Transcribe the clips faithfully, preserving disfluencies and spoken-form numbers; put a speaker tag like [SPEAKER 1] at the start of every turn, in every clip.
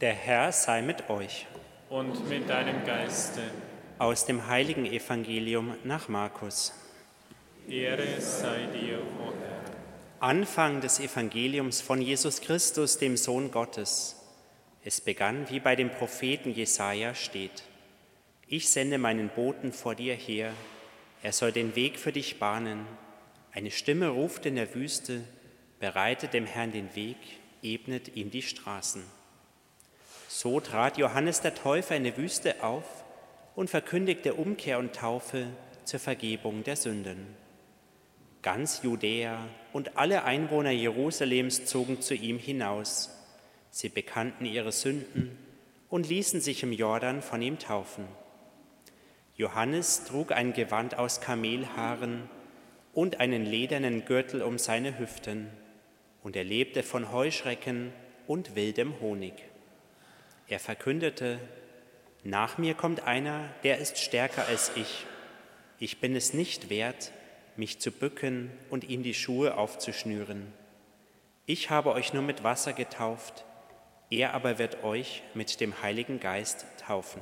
[SPEAKER 1] Der Herr sei mit euch.
[SPEAKER 2] Und mit deinem Geiste.
[SPEAKER 1] Aus dem heiligen Evangelium nach Markus.
[SPEAKER 2] Ehre sei dir, o Herr.
[SPEAKER 1] Anfang des Evangeliums von Jesus Christus, dem Sohn Gottes. Es begann, wie bei dem Propheten Jesaja steht: Ich sende meinen Boten vor dir her, er soll den Weg für dich bahnen. Eine Stimme ruft in der Wüste: Bereitet dem Herrn den Weg, ebnet ihm die Straßen. So trat Johannes der Täufer in der Wüste auf und verkündigte Umkehr und Taufe zur Vergebung der Sünden. Ganz Judäa und alle Einwohner Jerusalems zogen zu ihm hinaus. Sie bekannten ihre Sünden und ließen sich im Jordan von ihm taufen. Johannes trug ein Gewand aus Kamelhaaren und einen ledernen Gürtel um seine Hüften, und er lebte von Heuschrecken und wildem Honig. Er verkündete: Nach mir kommt einer, der ist stärker als ich. Ich bin es nicht wert, mich zu bücken und ihm die Schuhe aufzuschnüren. Ich habe euch nur mit Wasser getauft, er aber wird euch mit dem Heiligen Geist taufen.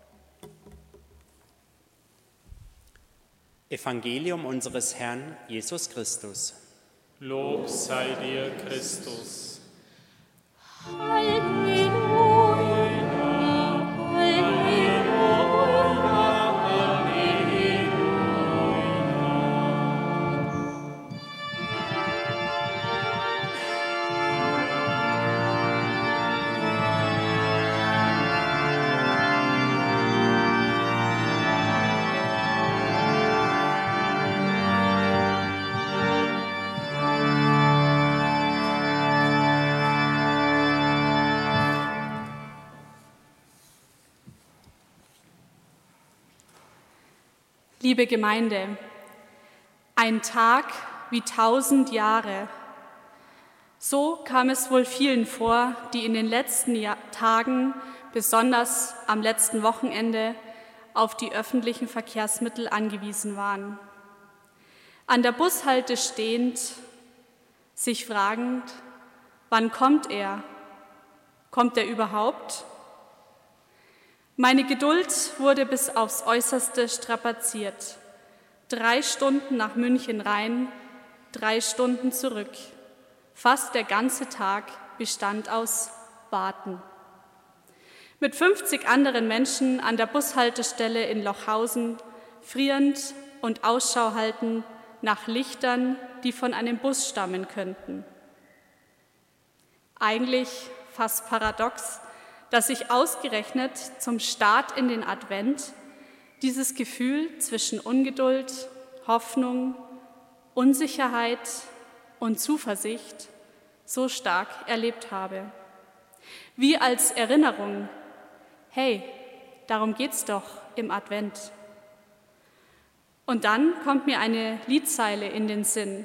[SPEAKER 1] Evangelium unseres Herrn Jesus Christus.
[SPEAKER 2] Lob sei dir, Christus.
[SPEAKER 3] Halleluja. Liebe Gemeinde, ein Tag wie tausend Jahre. So kam es wohl vielen vor, die in den letzten Jahr- Tagen, besonders am letzten Wochenende, auf die öffentlichen Verkehrsmittel angewiesen waren. An der Bushalte stehend, sich fragend: Wann kommt er? Kommt er überhaupt? Meine Geduld wurde bis aufs Äußerste strapaziert. Drei Stunden nach München rein, drei Stunden zurück. Fast der ganze Tag bestand aus Warten. Mit fünfzig anderen Menschen an der Bushaltestelle in Lochhausen, frierend und Ausschau halten nach Lichtern, die von einem Bus stammen könnten. Eigentlich fast paradox, dass sich ausgerechnet zum Start in den Advent dieses Gefühl zwischen Ungeduld, Hoffnung, Unsicherheit und Zuversicht so stark erlebt habe. Wie als Erinnerung: Hey, darum geht's doch im Advent. Und dann kommt mir eine Liedzeile in den Sinn: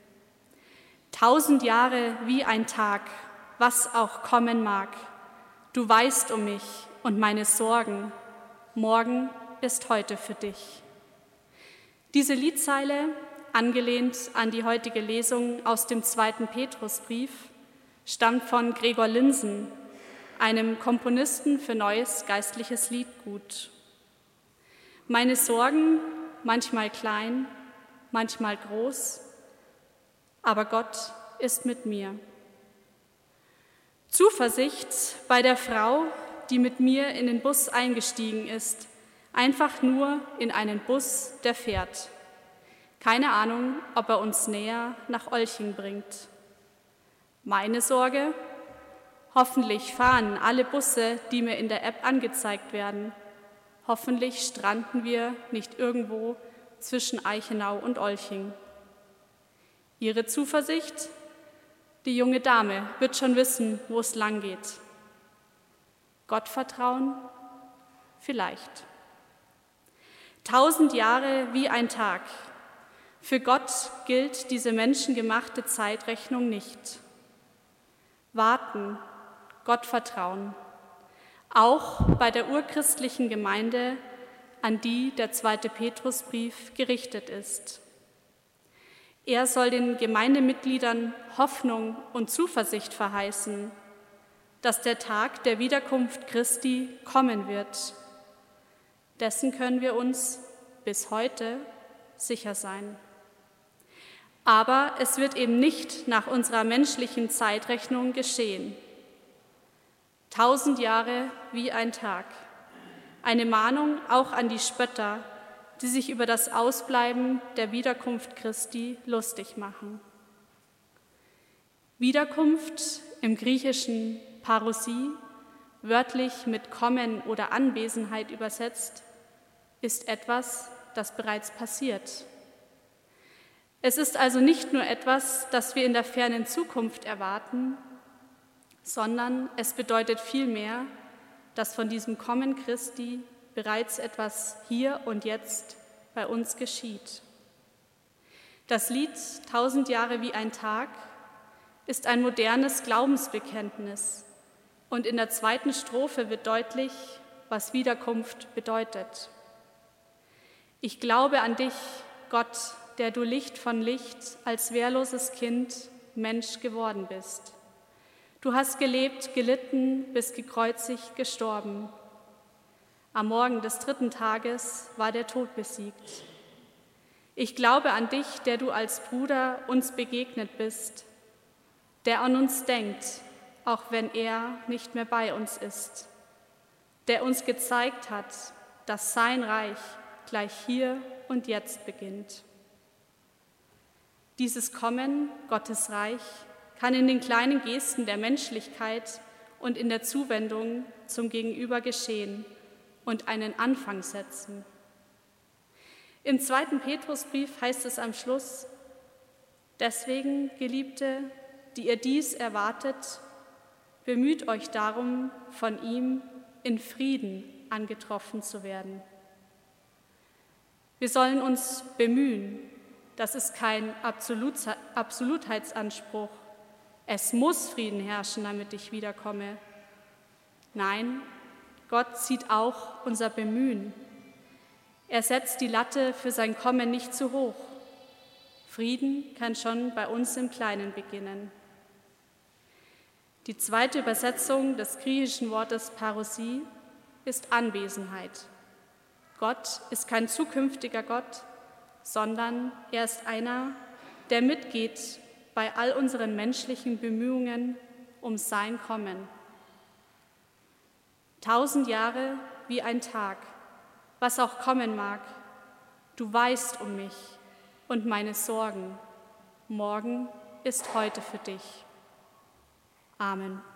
[SPEAKER 3] Tausend Jahre wie ein Tag, was auch kommen mag. Du weißt um mich und meine Sorgen, morgen ist heute für dich. Diese Liedzeile, angelehnt an die heutige Lesung aus dem zweiten Petrusbrief, stammt von Gregor Linsen, einem Komponisten für neues geistliches Liedgut. Meine Sorgen, manchmal klein, manchmal groß, aber Gott ist mit mir. Zuversicht bei der Frau, die mit mir in den Bus eingestiegen ist, einfach nur in einen Bus, der fährt. Keine Ahnung, ob er uns näher nach Olching bringt. Meine Sorge: Hoffentlich fahren alle Busse, die mir in der App angezeigt werden. Hoffentlich stranden wir nicht irgendwo zwischen Eichenau und Olching. Ihre Zuversicht: Die junge Dame wird schon wissen, wo es lang geht. Gottvertrauen? Vielleicht. Tausend Jahre wie ein Tag. Für Gott gilt diese menschengemachte Zeitrechnung nicht. Warten, Gottvertrauen. Auch bei der urchristlichen Gemeinde, an die der zweite Petrusbrief gerichtet ist. Er soll den Gemeindemitgliedern Hoffnung und Zuversicht verheißen. dass der Tag der Wiederkunft Christi kommen wird. Dessen können wir uns bis heute sicher sein. Aber es wird eben nicht nach unserer menschlichen Zeitrechnung geschehen. Tausend Jahre wie ein Tag. Eine Mahnung auch an die Spötter, die sich über das Ausbleiben der Wiederkunft Christi lustig machen. Wiederkunft im griechischen Parousie, wörtlich mit Kommen oder Anwesenheit übersetzt, ist etwas, das bereits passiert. Es ist also nicht nur etwas, das wir in der fernen Zukunft erwarten, sondern es bedeutet vielmehr, dass von diesem Kommen Christi bereits etwas hier und jetzt bei uns geschieht. Das Lied Tausend Jahre wie ein Tag ist ein modernes Glaubensbekenntnis und in der zweiten Strophe wird deutlich, was Wiederkunft bedeutet. Ich glaube an dich, Gott, der du Licht von Licht als wehrloses Kind Mensch geworden bist. Du hast gelebt, gelitten, bist gekreuzigt, gestorben. Am Morgen des dritten Tages war der Tod besiegt. Ich glaube an dich, der du als Bruder uns begegnet bist, der an uns denkt, auch wenn er nicht mehr bei uns ist, der uns gezeigt hat, dass sein Reich gleich hier und jetzt beginnt. Dieses Kommen, Gottes Reich, kann in den kleinen Gesten der Menschlichkeit und in der Zuwendung zum Gegenüber geschehen und einen Anfang setzen. Im zweiten Petrusbrief heißt es am Schluss: Deswegen, Geliebte, die ihr dies erwartet, bemüht euch darum, von ihm in Frieden angetroffen zu werden. Wir sollen uns bemühen. Das ist kein Absolutheitsanspruch. Es muss Frieden herrschen, damit ich wiederkomme. Nein, Gott sieht auch unser Bemühen. Er setzt die Latte für sein Kommen nicht zu hoch. Frieden kann schon bei uns im Kleinen beginnen. Die zweite Übersetzung des griechischen Wortes Parousie ist Anwesenheit. Gott ist kein zukünftiger Gott, sondern er ist einer, der mitgeht bei all unseren menschlichen Bemühungen um sein Kommen. Tausend Jahre wie ein Tag, was auch kommen mag, du weißt um mich und meine Sorgen. Morgen ist heute für dich. Amen.